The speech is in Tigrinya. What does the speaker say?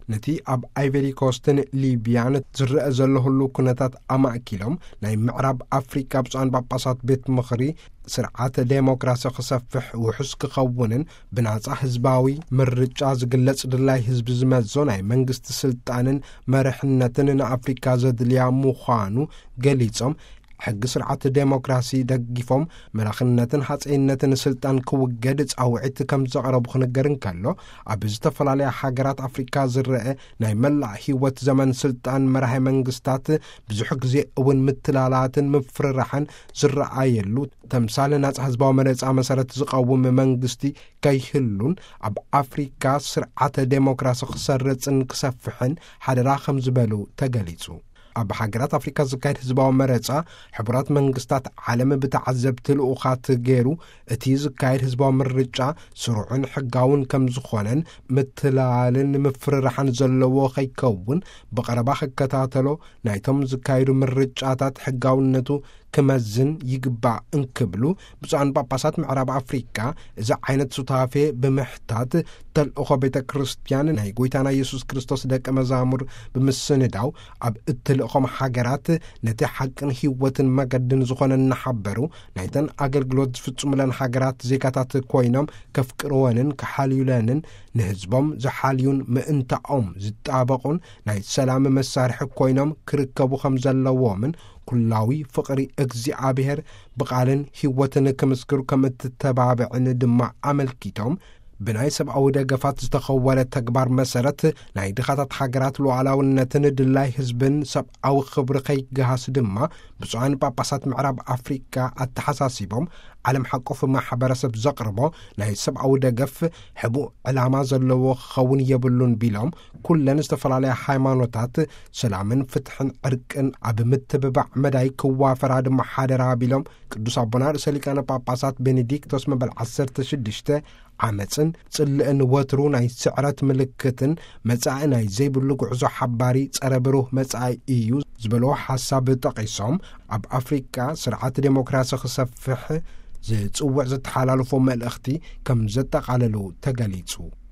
ነቲ ኣብ ኣይቨሪ ኮስትን ሊብያን ዝርአ ዘሎ ሁሉ ኩነታት ኣማእኪሎም ናይ ምዕራብ ኣፍሪካ ብፁዓን ጳጳሳት ቤት ምኽሪ ስርዓተ ዴሞክራሲ ክሰፍሕ ውሑስ ክኸውንን ብናጻ ህዝባዊ ምርጫ ዝግለጽ ድላይ ህዝቢ ዝመዞ ናይ መንግስቲ ስልጣንን መርሕነትን ንኣፍሪካ ዘድልያ ምዃኑ ገሊጾም ሕጊ ስርዓት ዴሞክራሲ ደጊፎም መራኽነትን ሓፀይነትን ስልጣን ክውገድ ጻውዒት ከም ዘቕረቡ ክነገርን ከሎ ኣብ ዝተፈላለያ ሃገራት ኣፍሪካ ዝርአ ናይ መላእ ህይወት ዘመን ስልጣን መራሒ መንግስታት ብዙሕ ግዜ እውን ምትላላትን ምፍርራሕን ዝረኣየሉ ተምሳሌ ናጽ ህዝባዊ መረጻ መሰረት ዝቐውም መንግስቲ ከይህሉን ኣብ ኣፍሪካ ስርዓተ ዴሞክራሲ ክሰርጽን ክሰፍሕን ሓደራ ከም ዝበሉ ተገሊጹ። ኣብ ሃገራት ኣፍሪካ ዝካየድ ህዝባዊ መረጻ ሕቡራት መንግስታት ዓለም ብተዓዘብቲ ልኡኻት ገይሩ እቲ ዝካየድ ህዝባዊ ምርጫ ስሩዕን ሕጋውን ከም ዝኾነን ምትላልን ምፍርራሕን ዘለዎ ከይከውን ብቐረባ ክከታተሎ ናይቶም ዝካየዱ ምርጫታት ሕጋውነቱ ክመዝን ይግባእ እንክብሉ ብፁዓን ጳጳሳት ምዕራብ ኣፍሪካ እዚ ዓይነት ሱታፌ ብምሕታት ተልእኾ ቤተ ክርስቲያን ናይ ጎይታና ኢየሱስ ክርስቶስ ደቀ መዛሙር ብምስንዳው ኣብ እትልእኾም ሃገራት ነቲ ሓቅን ህይወትን መገድን ዝኾነ እናሓበሩ ናይተን ኣገልግሎት ዝፍጽሙለን ሃገራት ዜጋታት ኮይኖም ከፍቅርወንን ክሓልዩለንን ንህዝቦም ዝሓልዩን ምእንታኦም ዝጣበቑን ናይ ሰላም መሳርሒ ኮይኖም ክርከቡ ከም ዘለዎምን ኩላዊ ፍቕሪ እግዚአብሔር ብቓልን ህይወትን ክምስክሩ ከም እትተባብዕን ድማ ኣመልኪቶም ብናይ ሰብኣዊ ደገፋት ዝተኸወለ ተግባር መሰረት ናይ ድኻታት ሃገራት ሉዓላውነትን ድላይ ህዝብን ሰብኣዊ ክብሪ ከይገሃስ ድማ ብፁዓን ጳጳሳት ምዕራብ ኣፍሪካ ኣተሓሳሲቦም ዓለም ሓቆፍ ማሕበረሰብ ዘቕርቦ ናይ ሰብኣዊ ደገፍ ሕቡእ ዕላማ ዘለዎ ክኸውን የብሉን ቢሎም ኩለን ዝተፈላለያ ሃይማኖታት ሰላምን ፍትሕን ዕርቅን ኣብ ምትብባዕ መዳይ ክዋፈራ ድማ ሓደራ ቢሎም ቅዱስ ኣቦና ርእሰ ሊቃነ ጳጳሳት ቤኔዲክቶስ መበል 16 ዓመፅን ጽልእን ወትሩ ናይ ስዕረት ምልክትን መጻኢ ናይ ዘይብሉ ጉዕዞ ሓባሪ ጸረ ብሩህ መጻኢ እዩ ዝበልዎ ሓሳብ ጠቒሶም ኣብ ኣፍሪካ ስርዓት ዴሞክራሲ ክሰፍሕ ዝጽውዕ ዘተሓላልፎ መልእኽቲ ከም ዘጠቓለሉ ተገሊጹ።